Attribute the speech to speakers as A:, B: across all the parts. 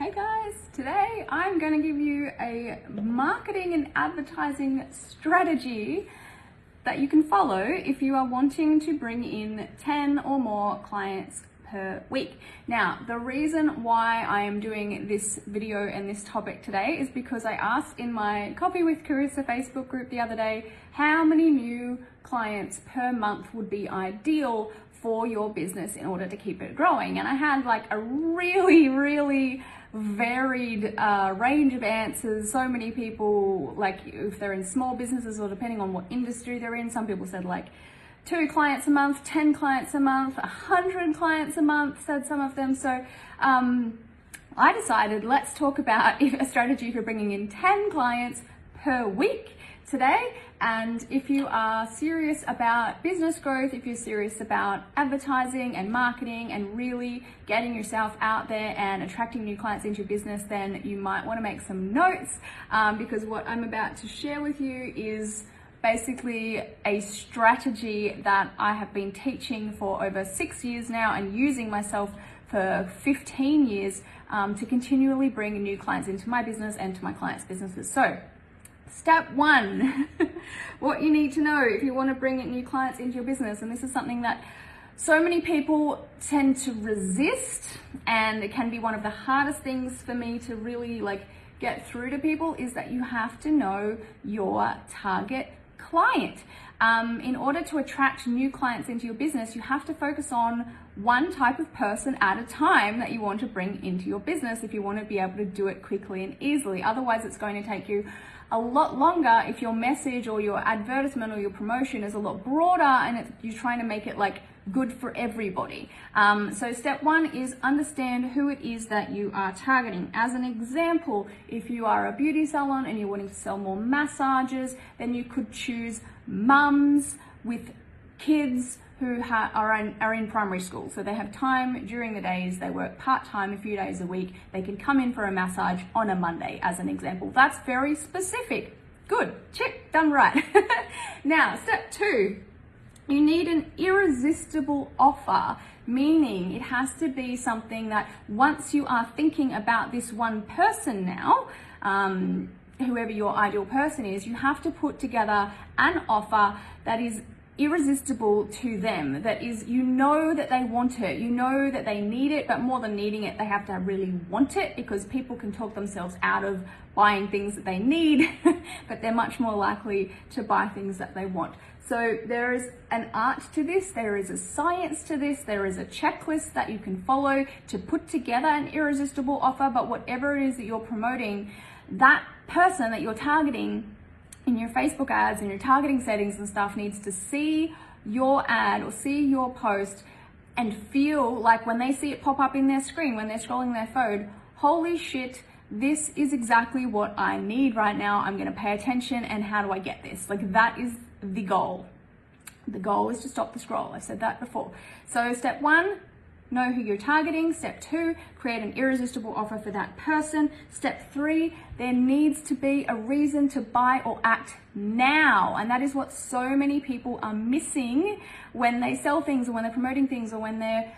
A: Hey guys, today I'm going to give you a marketing and advertising strategy that you can follow if you are wanting to bring in 10 or more clients per week. Now, the reason why I am doing this video and this topic today is because I asked in my Coffee with Carissa Facebook group the other day, how many new clients per month would be ideal for your business in order to keep it growing? And I had like a really varied range of answers. So many people, like if they're in small businesses or depending on what industry they're in, some people said like 2 clients a month, 10 clients a month, 100 clients a month, said some of them. So I decided let's talk about a strategy for bringing in 10 clients per week today. And if you are serious about business growth, if you're serious about advertising and marketing and really getting yourself out there and attracting new clients into your business, then you might want to make some notes because what I'm about to share with you is basically a strategy that I have been teaching for over 6 years now and using myself for 15 years to continually bring new clients into my business and to my clients' businesses. So, step 1, what you need to know if you want to bring in new clients into your business, and this is something that so many people tend to resist, and it can be one of the hardest things for me to really get through to people, is that you have to know your target client. In order to attract new clients into your business, you have to focus on one type of person at a time that you want to bring into your business if you want to be able to do it quickly and easily. Otherwise, it's going to take you a lot longer if your message or your advertisement or your promotion is a lot broader and you're trying to make it good for everybody. So step 1 is understand who it is that you are targeting. As an example, if you are a beauty salon and you're wanting to sell more massages, then you could choose mums with kids who are in primary school. So they have time during the days, they work part-time a few days a week, they can come in for a massage on a Monday, as an example. That's very specific. Good, check, done right. Now, step 2, you need an irresistible offer, meaning it has to be something that once you are thinking about this one person now, whoever your ideal person is, you have to put together an offer that is irresistible to them, that is, you know that they want it, you know that they need it, but more than needing it, they have to really want it, because people can talk themselves out of buying things that they need, but they're much more likely to buy things that they want. So there is an art to this, there is a science to this, there is a checklist that you can follow to put together an irresistible offer. But whatever it is that you're promoting, that person that you're targeting in your Facebook ads and your targeting settings and stuff needs to see your ad or see your post and feel like when they see it pop up in their screen, when they're scrolling their phone, holy shit, this is exactly what I need right now. I'm going to pay attention, and how do I get this? That is the goal. The goal is to stop the scroll. I've said that before. So step 1, know who you're targeting. Step 2, create an irresistible offer for that person. Step 3, there needs to be a reason to buy or act now. And that is what so many people are missing when they sell things or when they're promoting things or when they're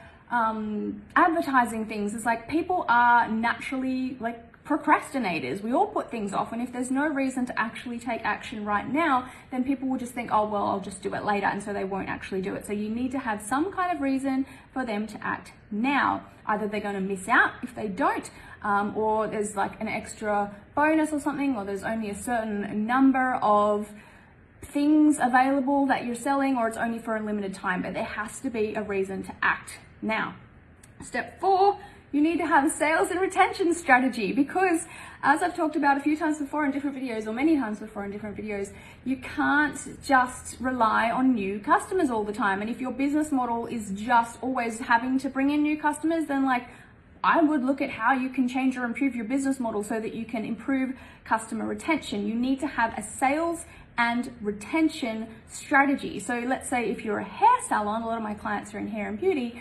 A: advertising things. It's like people are naturally procrastinators. We all put things off, and if there's no reason to actually take action right now, then people will just think, oh well, I'll just do it later, and so they won't actually do it. So you need to have some kind of reason for them to act now. Either they're going to miss out if they don't, or there's an extra bonus or something, or there's only a certain number of things available that you're selling, or it's only for a limited time, but there has to be a reason to act now. Step 4, you need to have a sales and retention strategy, because as I've talked about a few times before in different videos, or many times before in different videos, you can't just rely on new customers all the time. And if your business model is just always having to bring in new customers, then I would look at how you can change or improve your business model so that you can improve customer retention. You need to have a sales and retention strategy. So let's say if you're a hair salon, a lot of my clients are in hair and beauty,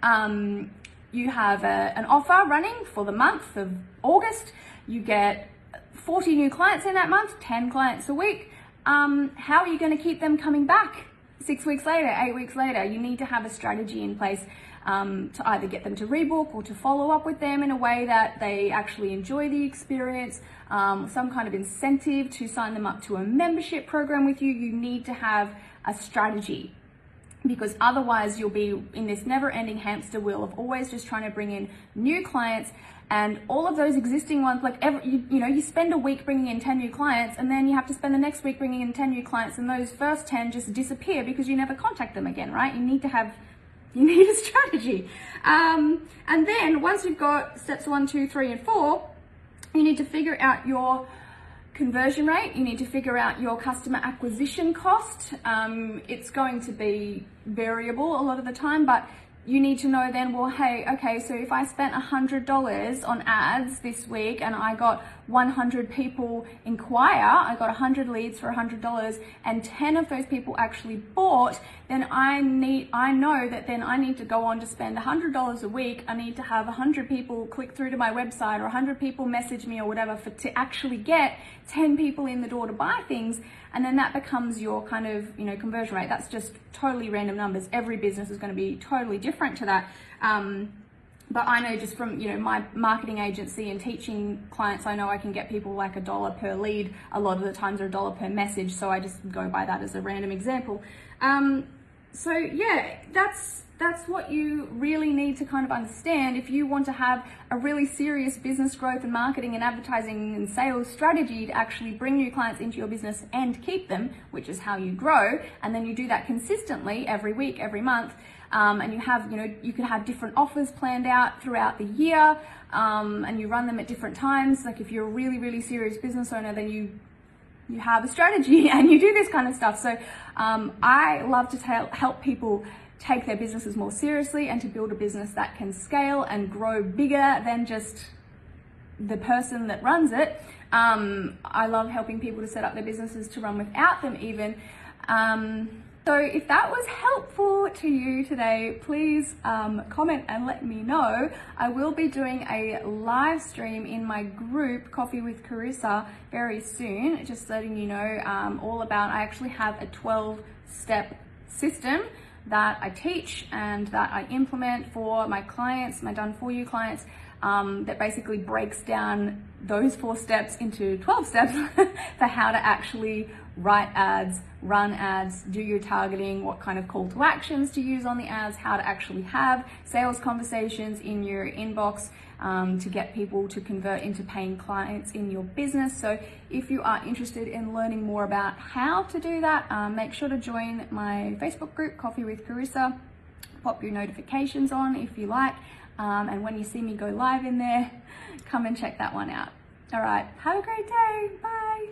A: you have an offer running for the month of August. You get 40 new clients in that month, 10 clients a week. How are you going to keep them coming back 6 weeks later, 8 weeks later? You need to have a strategy in place to either get them to rebook or to follow up with them in a way that they actually enjoy the experience, some kind of incentive to sign them up to a membership program with you. You need to have a strategy, because otherwise you'll be in this never-ending hamster wheel of always just trying to bring in new clients, and all of those existing ones, like you spend a week bringing in 10 new clients, and then you have to spend the next week bringing in 10 new clients, and those first 10 just disappear because you never contact them again, right? You need a strategy. And then once you've got steps 1, 2, 3, and 4, you need to figure out your conversion rate. You need to figure out your customer acquisition cost. It's going to be variable a lot of the time, but you need to know then, well, hey, okay, so if I spent $100 on ads this week and I got 100 people inquire, I got 100 leads for $100, and 10 of those people actually bought, then I know that then I need to go on to spend $100 a week. I need to have 100 people click through to my website, or 100 people message me or whatever to actually get 10 people in the door to buy things. And then that becomes your kind of, conversion rate. That's just totally random numbers. Every business is going to be totally different to that. But I know just from, my marketing agency and teaching clients, I know I can get people like $1 per lead a lot of the times, or $1 per message. So I just go by that as a random example. So yeah, that's what you really need to kind of understand if you want to have a really serious business growth and marketing and advertising and sales strategy to actually bring new clients into your business and keep them, which is how you grow. And then you do that consistently every week, every month. And you have, you could have different offers planned out throughout the year, and you run them at different times. Like if you're a really, really serious business owner, then you have a strategy and you do this kind of stuff. So I love to help people take their businesses more seriously and to build a business that can scale and grow bigger than just the person that runs it. I love helping people to set up their businesses to run without them even. So if that was helpful to you today, please comment and let me know. I will be doing a live stream in my group, Coffee with Carissa, very soon, just letting you know all about, I actually have a 12-step system that I teach and that I implement for my clients, my done-for-you clients, that basically breaks down those 4 steps into 12 steps for how to actually write ads, run ads, do your targeting, what kind of call to actions to use on the ads, how to actually have sales conversations in your inbox to get people to convert into paying clients in your business. So if you are interested in learning more about how to do that, make sure to join my Facebook group, Coffee with Carissa. Pop your notifications on if you like. And when you see me go live in there, come and check that one out. All right, have a great day. Bye.